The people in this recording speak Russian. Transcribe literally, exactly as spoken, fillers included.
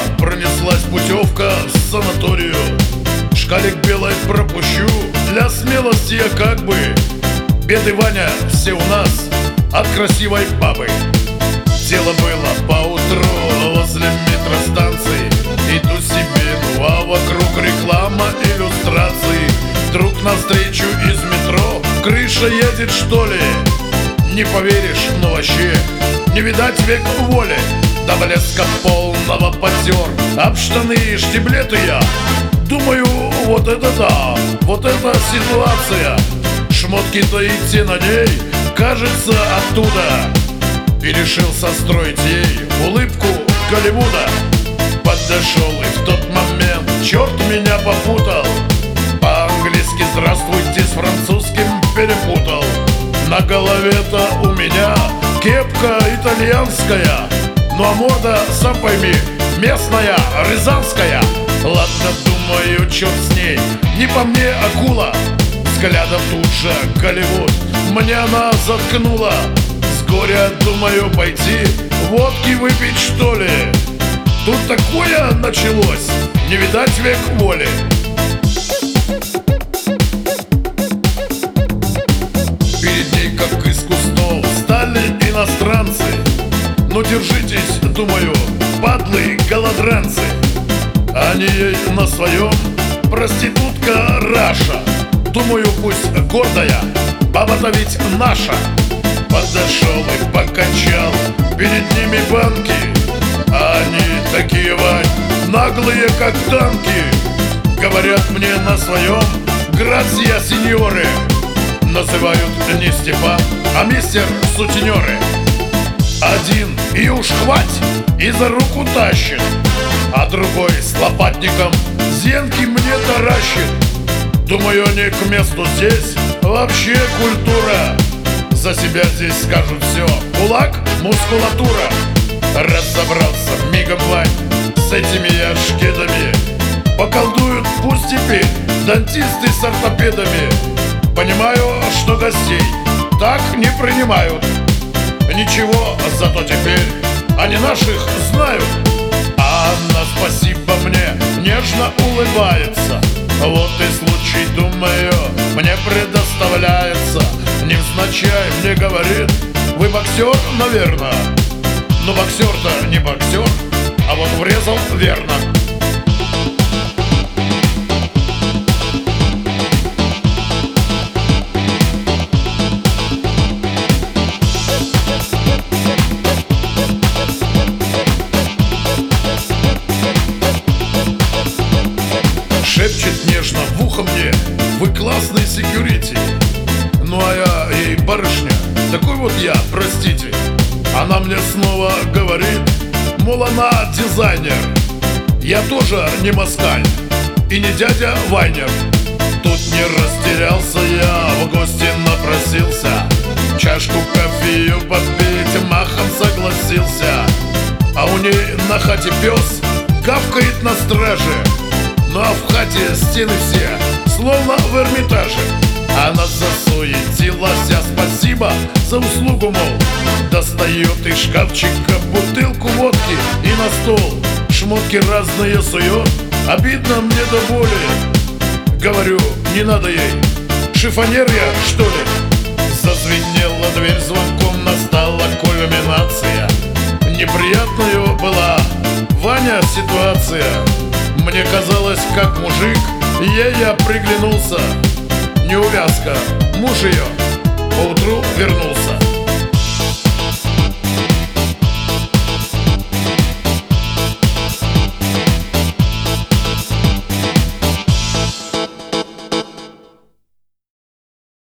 пронеслась путевка в санаторию. Шкалик белой пропущу, для смелости я как бы. Беды, Ваня, все у нас от красивой бабы. Дело было поутру возле метростанции. Иду себе, ну а вокруг реклама, иллюстрации. Вдруг навстречу из метро крыша едет, что ли? Не поверишь, но вообще не видать век воли. До блеска полного потер об штаны и штиблеты я. Думаю, вот это да, вот это ситуация. Шмотки-то идти на ней, кажется, оттуда. И решил состроить ей улыбку Голливуда. Подошел и в тот момент черт меня попутал. По-английски здравствуйте с французским перепутал. На голове-то у меня кепка итальянская, ну а морда, сам пойми, местная, рязанская. Ладно, думаю, черт с ней, не по мне акула. Взглядом тут же Голливуд мне она заткнула. С горя думаю пойти водки выпить, что ли. Тут такое началось, не видать век воли. Перед ней, как из кустов, стали иностранцы. Ну держитесь, думаю, падлы голодранцы. Они ей на своем проститутка Раша. Думаю, пусть гордая, баба-то ведь наша. Подошел и покачал перед ними банки. Они такие, Вань, наглые, как танки. Говорят мне на своем грация, сеньоры. Называют не Степан, а мистер сутенеры. Один и уж хвать, и за руку тащит, а другой с лопатником зенки мне таращит. Думаю, не к месту здесь вообще культура. За себя здесь скажут все, кулак, мускулатура. Разобрался мигом, Вань, с этими я шкедами. Поколдуют пусть теперь дантисты с ортопедами. Понимаю, что гостей так не принимают. Ничего, зато теперь они наших знают. А Анна, спасибо мне, нежно улыбается. Вот и случай, думаю, мне предоставляется. Невзначай мне говорит: вы боксер, наверное. Но боксер-то не боксер, а вот врезал верно. Шепчет нежно в ухо мне: вы классный секьюрити. Ну а я ей: барышня, такой вот я, простите. Она мне снова говорит, мол, она дизайнер. Я тоже не москаль и не дядя Вайнер. Тут не растерялся я, в гости напросился. Чашку кофею попить махом согласился. А у ней на хате пес гавкает на страже. Ну а в хате стены все словно в Эрмитаже. Она засуетилась, а спасибо за услугу, мол. Достает из шкафчика бутылку водки и на стол шмотки разные сует. Обидно мне до боли. Говорю, не надо ей, шифонер я, что ли? Зазвенела дверь звонком, настала кульминация. Неприятная была, Ваня, ситуация. Мне казалось, как мужик, ей я приглянулся. Неувязка, муж ее поутру вернулся.